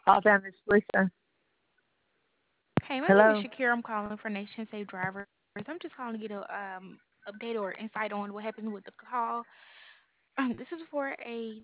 Alabama, this is Lisa. Hey, my name is Hello. Shakira. I'm calling for Nation Safe Drivers. I'm just calling to get a update or insight on what happened with the call. This is for a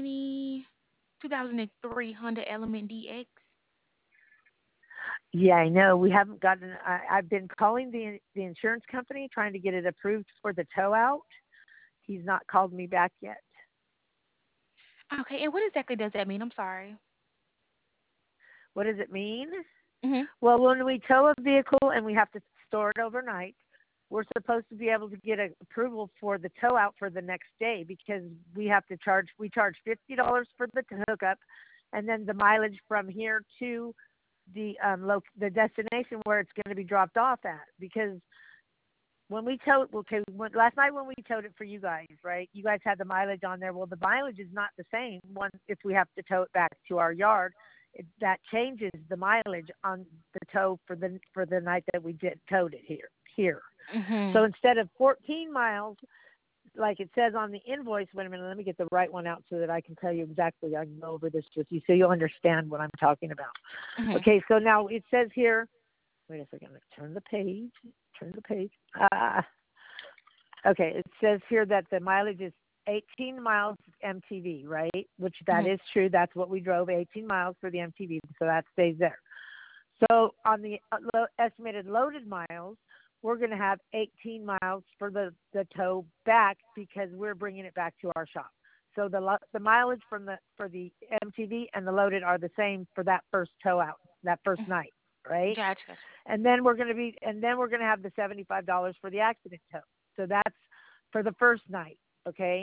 2003 Honda Element DX. Yeah, I know. We haven't gotten. I've been calling the insurance company trying to get it approved for the tow out. He's not called me back yet. Okay, and what exactly does that mean? I'm sorry. What does it mean? Mhm. Well, when we tow a vehicle and we have to store it overnight, we're supposed to be able to get approval for the tow out for the next day because we charge $50 for the hookup, and then the mileage from here to the destination where it's going to be dropped off at. Because when we towed, okay, last night when we towed it for you guys, right? You guys had the mileage on there. Well, the mileage is not the same one if we have to tow it back to our yard. That changes the mileage on the tow for the night that we did towed it here. So Mhm. instead of 14 miles, like it says on the invoice, wait a minute, let me get the right one out so that I can tell you exactly. I can go over this with you so you'll understand what I'm talking about. Mhm. Okay, so now it says here, wait a second, let's turn the page. Okay, it says here that the mileage is 18 miles MTV, right? Which that Mhm. is true. That's what we drove, 18 miles for the MTV, so that stays there. So on the estimated loaded miles, we're going to have 18 miles for the tow back because we're bringing it back to our shop. So the mileage for the MTV and the loaded are the same for that first tow out, that first Mhm. night, right? Gotcha. Gotcha. And then we're going to have the $75 for the accident tow. So that's for the first night, okay?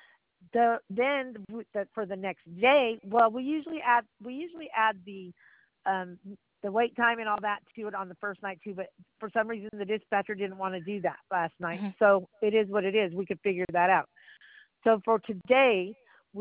For the next day, well, we usually add um, the wait time and all that to it on the first night too. But for some reason, the dispatcher didn't want to do that last night. Mhm. So it is what it is. We could figure that out. So for today,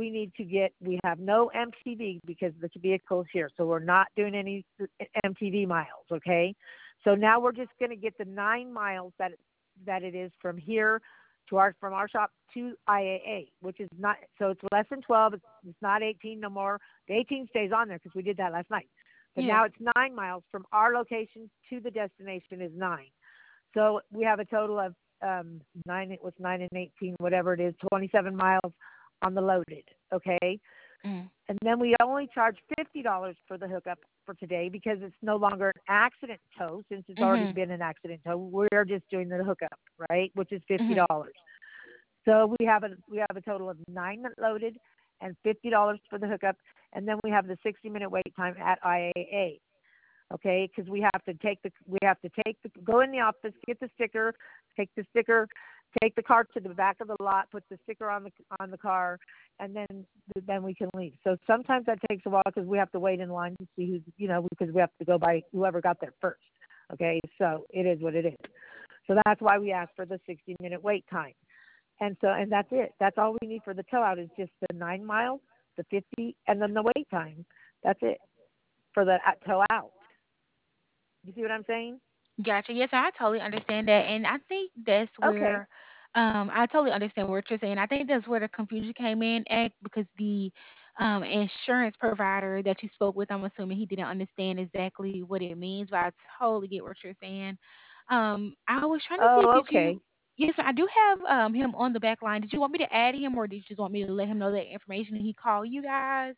we have no MTV because the vehicle's here. So we're not doing any MTV miles, okay? So now we're just going to get the 9 miles that it is from here from our shop to IAA, which is not, so it's less than 12. It's not 18 no more. The 18 stays on there because we did that last night. But Yeah. now it's 9 miles from our location to the destination is 9. So we have a total of nine. It was 9 and 18, whatever it is, 27 miles on the loaded. Okay, Mhm. and then we only charge $50 for the hookup for today because it's no longer an accident tow since it's already Mhm. been an accident tow. We're just doing the hookup, right? Which is Mhm. $50. So we have a total of 9 loaded and $50 for the hookup, and then we have the 60-minute wait time at IAA. Okay, because go in the office, get the sticker, take the sticker, take the car to the back of the lot, put the sticker on the car, and then we can leave. So sometimes that takes a while because we have to wait in line to see because we have to go by whoever got there first. Okay, so it is what it is. So that's why we ask for the 60-minute wait time. And that's it. That's all we need for the tow out is just the 9 miles, the 50, and then the wait time. That's it for the tow out. You see what I'm saying? Gotcha. Yes, I totally understand that, and I think that's Okay. where I totally understand what you're saying. I think that's where the confusion came in at because the insurance provider that you spoke with, I'm assuming he didn't understand exactly what it means, but I totally get what you're saying. I was trying to see, Oh, did you? okay. Yes, I do have him on the back line. Did you want me to add him, or did you just want me to let him know that information and he call you guys?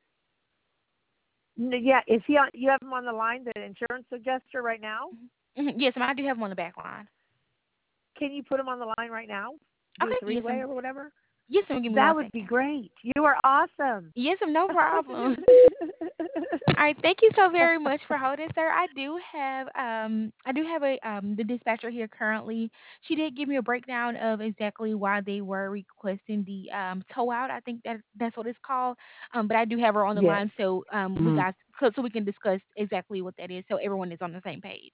Yeah, is he on? You have him on the line, the insurance adjuster, right now? Yes, I do have him on the back line. Can you put him on the line right now? Do a Okay. Yes, three-way or whatever? yes, give me That one would be second. great. You are awesome. Yes, no problem. All right, thank you so very much for holding, sir. I do have a the dispatcher here currently. She did give me a breakdown of exactly why they were requesting the tow out. I think that's what it's called. But I do have her on the Yes. line so Mhm. so we can discuss exactly what that is so everyone is on the same page.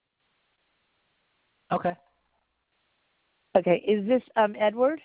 Okay. Okay. Is this Edward?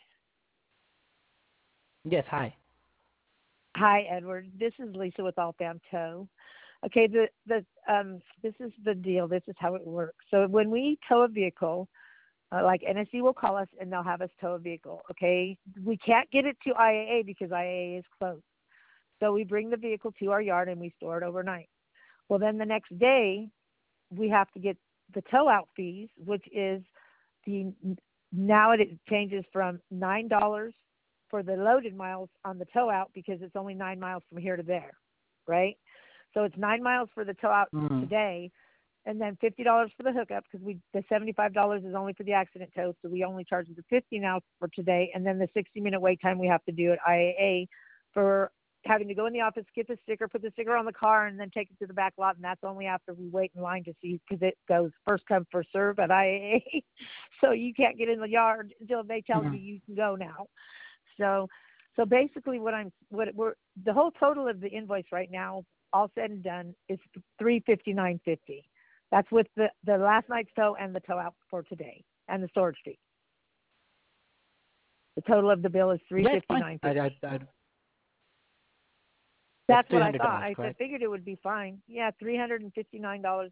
Yes. Hi. Hi, Edward. This is Lisa with Alfam Tow. Okay. This is the deal. This is how it works. So when we tow a vehicle, like NSC will call us and they'll have us tow a vehicle. Okay. We can't get it to IAA because IAA is closed. So we bring the vehicle to our yard and we store it overnight. Well, then the next day we have to get the tow out fees, which is the now it changes from $9 for the loaded miles on the tow out because it's only 9 miles from here to there, right? So it's 9 miles for the tow out today, and then $50 for the hookup because the $75 is only for the accident tow, so we only charge the $50 now for today, and then the 60-minute wait time we have to do at IAA for having to go in the office, get the sticker, put the sticker on the car, and then take it to the back lot, and that's only after we wait in line to see because it goes first come, first serve at IAA. So you can't get in the yard until they tell you can go now. So basically the whole total of the invoice right now, all said and done, is $359.50. That's with the last night's tow and the tow out for today and the storage fee. The total of the bill is $359.50. That's what I thought. I figured it would be fine. Yeah, $359.50.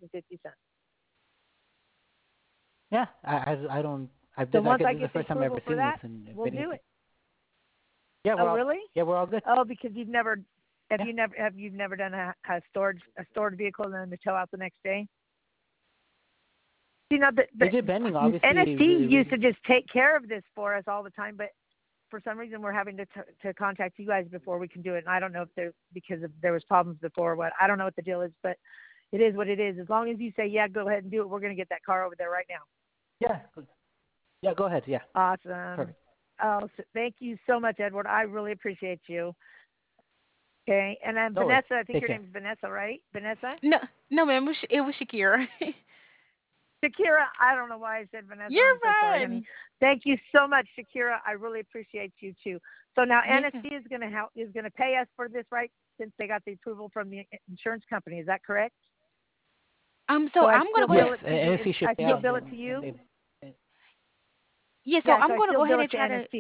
Yeah, I don't. So once I this is the get the first time I've approval ever for seen that, this, and we'll do it. Yeah, really? Yeah, we're all good. Oh, because you've never done a storage vehicle and then the tow out the next day? You know, Depending, obviously. NSC used to just take care of this for us all the time, but for some reason we're having to contact you guys before we can do it. And I don't know if because there was problems before or what. I don't know what the deal is, but it is what it is. As long as you say, yeah, go ahead and do it, we're going to get that car over there right now. Yeah. Yeah, go ahead. Yeah. Awesome. Perfect. Oh, thank you so much, Edward. I really appreciate you. Okay, and then Vanessa, I think your name is Vanessa, right? Vanessa? No, ma'am. It was Shakira. Shakira, I don't know why I said Vanessa. You're I'm so sorry, fine. honey. Thank you so much, Shakira. I really appreciate you too. So now NSC is going to pay us for this, right? Since they got the approval from the insurance company, is that correct? So I'm going to go ahead. NSC should I still bill it to you. So I'm going to go ahead and try to.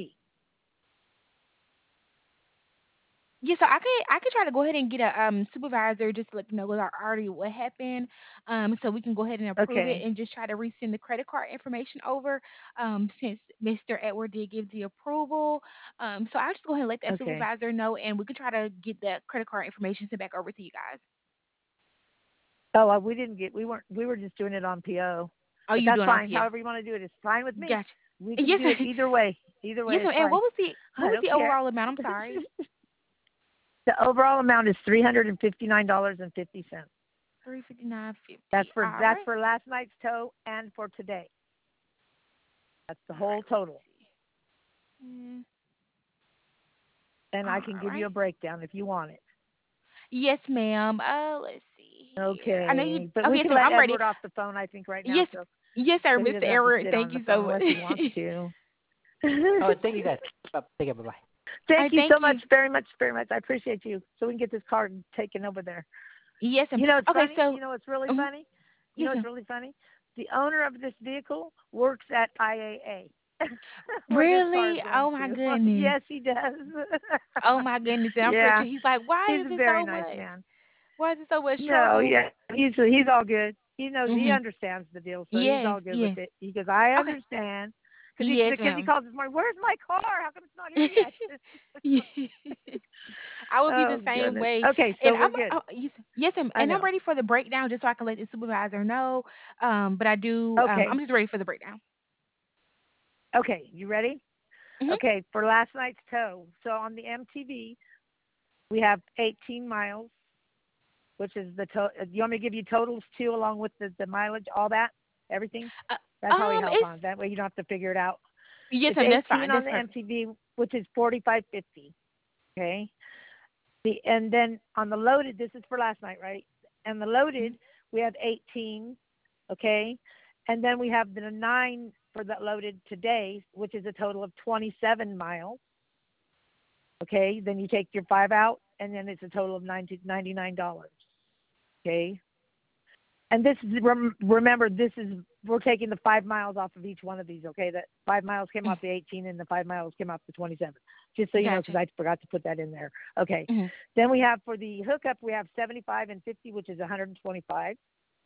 Yeah, so I could try to go ahead and get a supervisor just to let you know already what happened, so we can go ahead and approve it and just try to resend the credit card information over, since Mr. Edward did give the approval. So I'll just go ahead and let that supervisor know, and we can try to get the credit card information sent back over to you guys. Oh, we were just doing it on PO. Oh, you that's doing fine. it on PO? However you want to do it, it's fine with me. Gotcha. We can do it either way. Either way, yes, and what was the overall amount? I'm sorry. The overall amount is $359.50. $359.50. That's for last night's tow and for today. That's the whole total. And I can give you a breakdown if you want it. Yes, ma'am. Let's see here. Okay. I know you. But we yes, can let I'm ready. Edward off the phone, I think, right now. Yes, so sir, so Mr. Edward. Thank you so much. Unless he wants to. Oh, thank you, guys. Take care. Bye-bye. Thank you so much, very much, very much. I appreciate you. So we can get this car taken over there. Yes, you know, it's funny. So, you know, it's really funny. You know, it's really funny. The owner of this vehicle works at IAA. Really? Oh my goodness. Yes, he does. Oh my goodness. I'm pretty sure he's like, why is it so much? Nice man. Why is it so much trouble? No, yeah, he's all good. He knows he understands the deal, so he's all good with it. He goes, I understand. Because he calls this morning, where's my car? How come it's not here yet? I would be the same way. Okay, so we're good. Yes, and I'm ready for the breakdown just so I can let the supervisor know. But I do. Okay. I'm just ready for the breakdown. Okay, you ready? Okay, for last night's tow. So on the MTV, we have 18 miles, which is the total. You want me to give you totals too, along with the mileage, all that, everything? That's how we help on. That way you don't have to figure it out. Yes, it's that's fine. That's on the MTV, which is $45.50. Okay. And then on the loaded, this is for last night, right? And the loaded, we have 18. Okay. And then we have the 9 for the loaded today, which is a total of 27 miles. Okay. Then you take your 5 out, and then it's a total of $99. Okay. And this is, remember, we're taking the 5 miles off of each one of these, okay? That 5 miles came off the 18 and the 5 miles came off the 27. Just so you know, because I forgot to put that in there. Okay. Then we have for the hookup, we have 75 and 50, which is 125.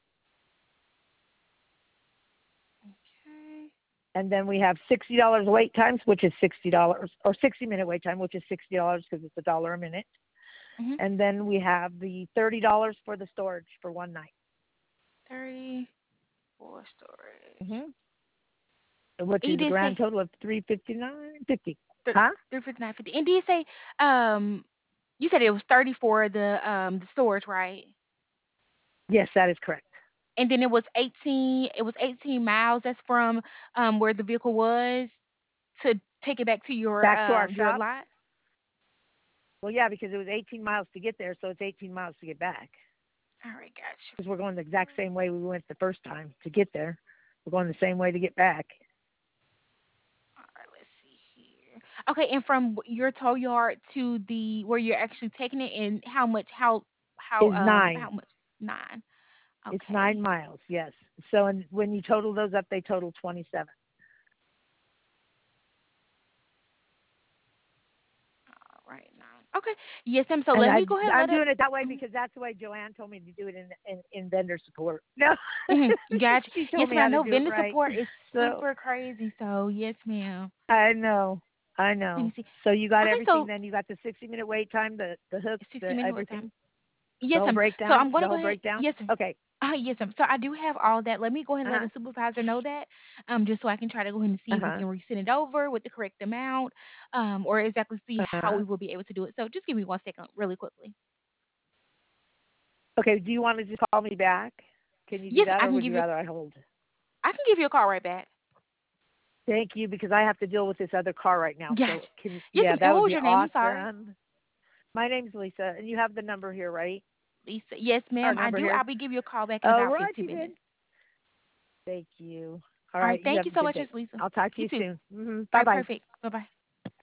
Okay. And then we have $60 wait times, which is $60, or 60-minute wait time, which is $60 because it's $1 a minute. Mhm. And then we have the $30 for the storage for one night. 30 for storage. Which And you is a did grand say total of $359.50. th- Huh? 359.50. And did you say you said it was 30 for the storage, right? Yes, that is correct. And then it was 18 miles. That's from where the vehicle was to take it back to Back to our your shop. lot. Well, yeah, because it was 18 miles to get there, so it's 18 miles to get back. All right, gotcha. Because we're going the exact same way we went the first time to get there. We're going the same way to get back. All right, let's see here. Okay, and from your tow yard to the where you're actually taking it, and how much? Is 9. How much? 9. It's Okay. 9 miles, yes. So when you total those up, they total 27. All right, 9. Okay. Yes, ma'am. So And let me go ahead and I'm let it. doing it that way Mhm. because that's the way Joanne told me to do it in vendor support. No, Gotcha. she Yes, told me ma'am. how I to know do it vendor right. support is So super crazy. So yes, ma'am. I know, I Let me know. see. So you got Okay, everything. so Then you got the 60-minute wait time, the hooks, 60 the minutes wait everything, time. Yes, ma'am. So I'm the gonna go whole ahead. breakdown. Yes, sir. Okay. Yes, ma'am. So I do have all that. Let me go ahead and let Uh the supervisor know that, just so I can try to go ahead and see if we huh. can resend it over with the correct amount, or exactly see Uh how huh. we will be able to do it. So just give me 1 second, really quickly. Okay. Do you want to just call me back? Can you do Yes, that, I or can would give you you. rather I hold? I can give you a call right back. Thank you, because I have to deal with this other car right now. Gotcha. So can Yes, yeah, ma'am. And that what would was be your name? I'm sorry. awesome. My name's Lisa, and you have the number here, right? Lisa. Yes, Our ma'am. I number do. here. I'll be giving you a call back in Oh, about right, 15 you did. minutes. Thank you. All All right. right, you Thank have you a so good much, day. Miss Lisa. I'll talk to You you too. soon. All Bye right. bye. Perfect. Bye bye.